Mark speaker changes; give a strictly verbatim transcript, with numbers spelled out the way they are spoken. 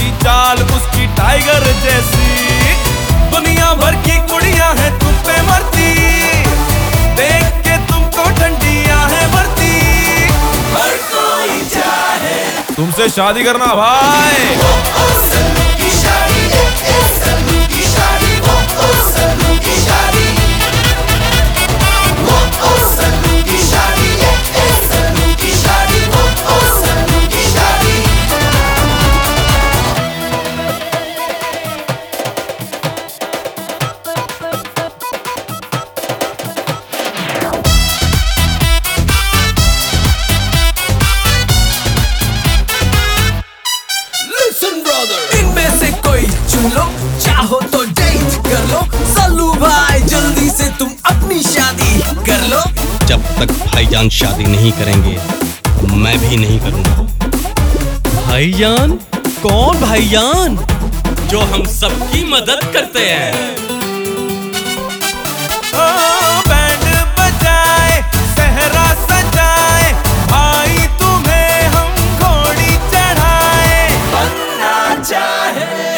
Speaker 1: की चाल उसकी टाइगर जैसी। दुनिया भर की कुड़ियां हैं तुम पे मरती, देख के तुमको ठंडियां है भरती। हर कोई चाहे तुमसे शादी करना भाई। ओ, ओ, सल्लू की शादी, ए, ए, सल्लू की शादी, ओ, ओ, सल्लू की शादी, ओ, ओ, सल्लू की शादी, ए, ए, सल्लू की शादी, ओ, ओ, सल्लू की शादी।
Speaker 2: इनमें से कोई चुन लो, चाहो तो डेट कर लो। सल्लू भाई जल्दी से तुम अपनी शादी कर लो।
Speaker 3: जब तक भाईजान शादी नहीं करेंगे मैं भी नहीं करूंगा। भाईजान? कौन भाईजान? जो हम सबकी मदद करते हैं।
Speaker 1: बैंड बजाए सहरा सजाए, भाई तुम्हें हम घोड़ी चढ़ाए। बनना चाहे